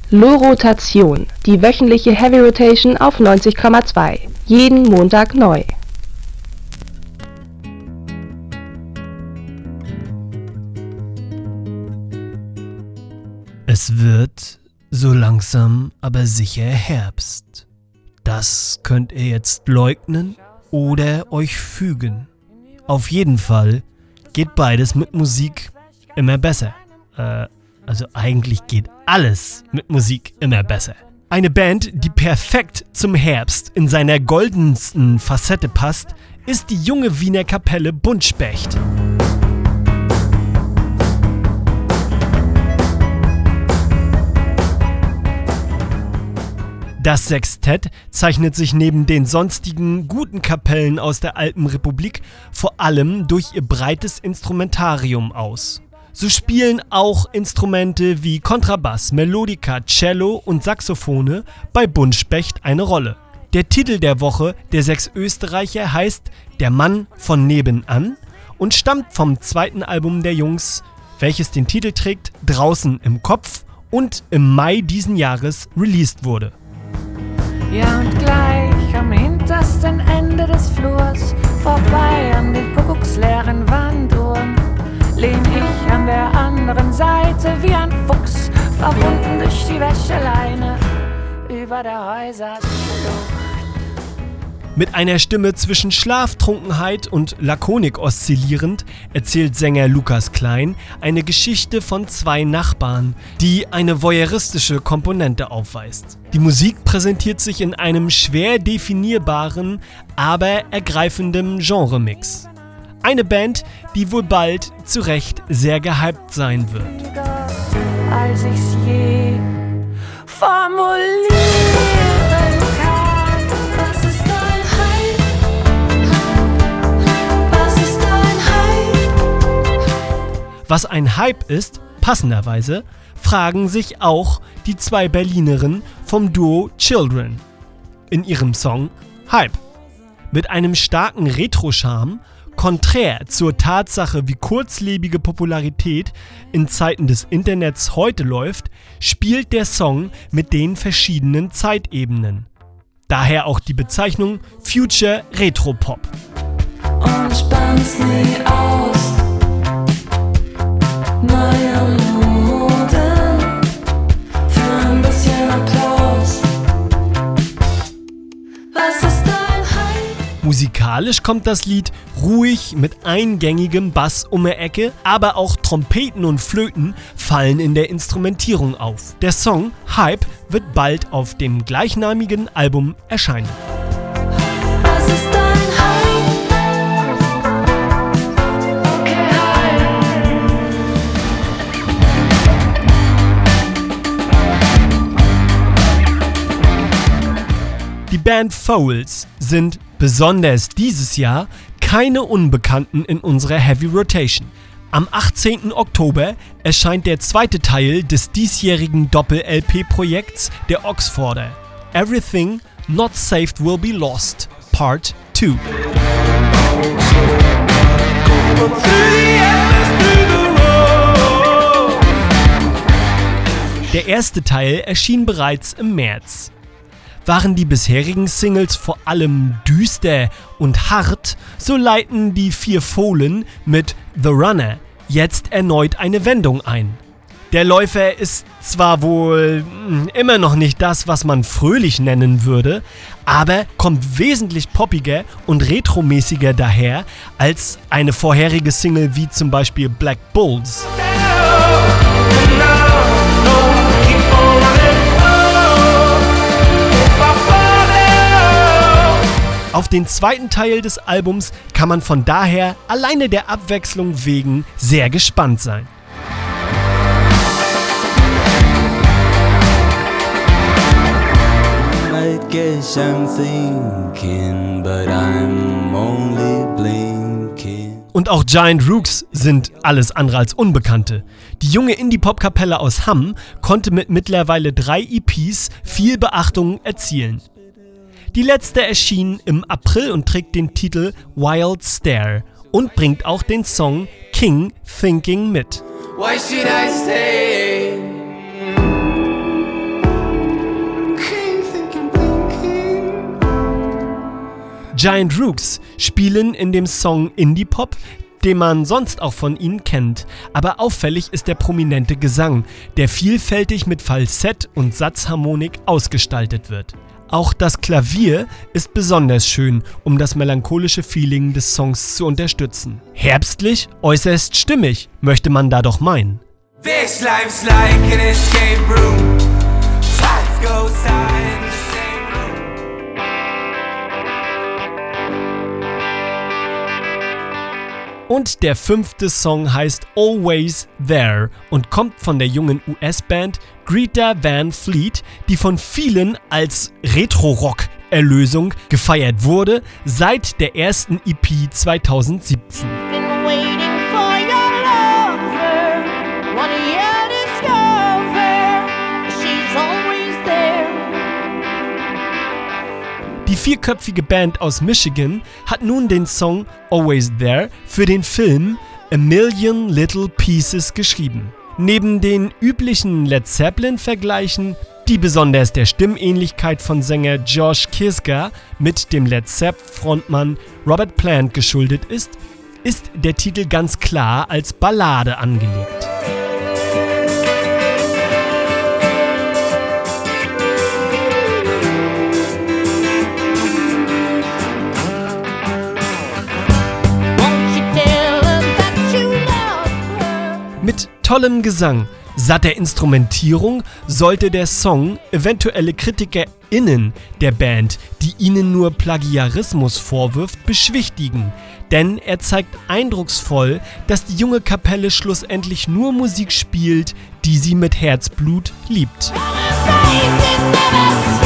Lo-Rotation, die wöchentliche Heavy Rotation auf 90,2. Jeden Montag neu. Es wird so langsam aber sicher Herbst. Das könnt ihr jetzt leugnen oder euch fügen. Auf jeden Fall geht beides mit Musik immer besser. Also eigentlich geht alles mit Musik immer besser. Eine Band, die perfekt zum Herbst in seiner goldensten Facette passt, ist die junge Wiener Kapelle Buntspecht. Das Sextett zeichnet sich neben den sonstigen guten Kapellen aus der Alpenrepublik vor allem durch ihr breites Instrumentarium aus. So spielen auch Instrumente wie Kontrabass, Melodika, Cello und Saxophone bei Buntspecht eine Rolle. Der Titel der Woche der 6 Österreicher heißt Der Mann von nebenan und stammt vom zweiten Album der Jungs, welches den Titel trägt Draußen im Kopf und im Mai diesen Jahres released wurde. Ja, und gleich am hintersten Ende des Flurs, vorbei an den kuckucksleeren Wanduhren, lehn ich an der anderen Seite wie ein Fuchs, verbunden durch die Wäscheleine über der Häuserschlucht. Mit einer Stimme zwischen Schlaftrunkenheit und Lakonik oszillierend erzählt Sänger Lukas Klein eine Geschichte von 2 Nachbarn, die eine voyeuristische Komponente aufweist. Die Musik präsentiert sich in einem schwer definierbaren, aber ergreifenden Genremix. Eine Band, die wohl bald zu Recht sehr gehypt sein wird. Als ich's je formulieren kann. Was ist dein Hype? Was ist dein Hype? Was ein Hype ist, passenderweise, fragen sich auch die 2 Berlinerinnen vom Duo Children in ihrem Song Hype. Mit einem starken Retro-Charme, konträr zur Tatsache, wie kurzlebige Popularität in Zeiten des Internets heute läuft, spielt der Song mit den verschiedenen Zeitebenen. Daher auch die Bezeichnung Future Retro Pop. Und spann's nie aus. Neue Moden für ein bisschen Applaus. Was ist dein Hype? Musikalisch kommt das Lied ruhig mit eingängigem Bass um die Ecke, aber auch Trompeten und Flöten fallen in der Instrumentierung auf. Der Song Hype wird bald auf dem gleichnamigen Album erscheinen. Was ist dein Hype? Die Band Foals sind besonders dieses Jahr keine Unbekannten in unserer Heavy Rotation. Am 18. Oktober erscheint der zweite Teil des diesjährigen Doppel-LP-Projekts der Oxforder. Everything Not Saved Will Be Lost, Part 2. Der erste Teil erschien bereits im März. Waren die bisherigen Singles vor allem düster und hart, so leiten die 4 Fohlen mit The Runner jetzt erneut eine Wendung ein. Der Läufer ist zwar wohl immer noch nicht das, was man fröhlich nennen würde, aber kommt wesentlich poppiger und retromäßiger daher als eine vorherige Single wie zum Beispiel Black Bulls. Auf den zweiten Teil des Albums kann man von daher alleine der Abwechslung wegen sehr gespannt sein. I guess I'm thinking, but I'm only blinking. Und auch Giant Rooks sind alles andere als Unbekannte. Die junge Indie-Pop-Kapelle aus Hamm konnte mit mittlerweile 3 EPs viel Beachtung erzielen. Die letzte erschien im April und trägt den Titel Wild Stare und bringt auch den Song King Thinking mit. Why should I stay? Giant Rooks spielen in dem Song Indie-Pop, den man sonst auch von ihnen kennt. Aber auffällig ist der prominente Gesang, der vielfältig mit Falsett und Satzharmonik ausgestaltet wird. Auch das Klavier ist besonders schön, um das melancholische Feeling des Songs zu unterstützen. Herbstlich, äußerst stimmig, möchte man da doch meinen. This life's like an escape room. Life goes on in the same room. Und der 5. Song heißt Always There und kommt von der jungen US-Band Greta Van Fleet, die von vielen als Retro-Rock-Erlösung gefeiert wurde, seit der ersten EP 2017. Die vierköpfige Band aus Michigan hat nun den Song Always There für den Film A Million Little Pieces geschrieben. Neben den üblichen Led Zeppelin-Vergleichen, die besonders der Stimmähnlichkeit von Sänger Josh Kiszka mit dem Led Zepp-Frontmann Robert Plant geschuldet ist der Titel ganz klar als Ballade angelegt. Mit tollem Gesang, satter Instrumentierung sollte der Song eventuelle KritikerInnen der Band, die ihnen nur Plagiarismus vorwirft, beschwichtigen. Denn er zeigt eindrucksvoll, dass die junge Kapelle schlussendlich nur Musik spielt, die sie mit Herzblut liebt.